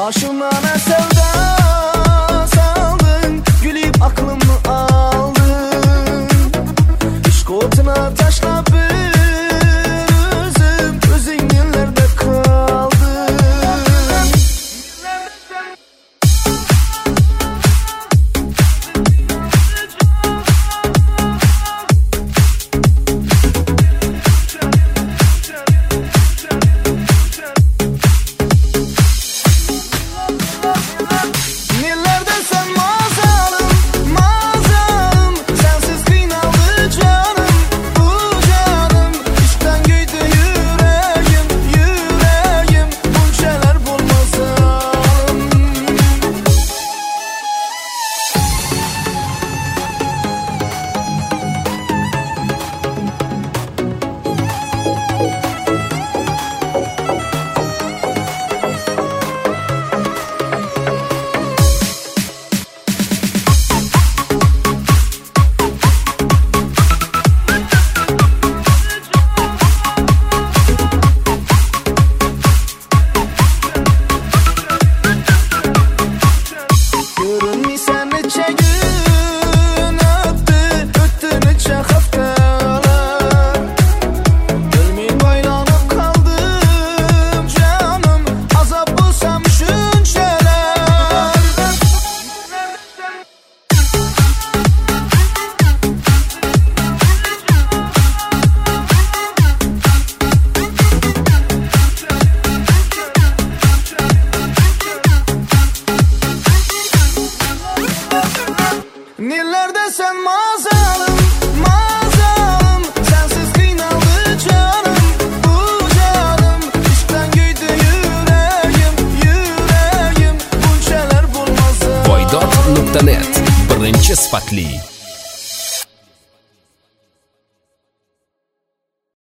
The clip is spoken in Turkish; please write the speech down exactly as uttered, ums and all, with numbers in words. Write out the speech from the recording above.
Başıma ne sevda saldın, gülüp aklımı aldın. İşk otuna taşla bir üzüm, özün yerlerde kaldın. Nillerde sen mazalım, mazalım, sensiz kıynalı canım, bu canım. İşten güydü yüreğim, yüreğim, bunçeler bulmazım. Voydod nokta net birinchi sifatli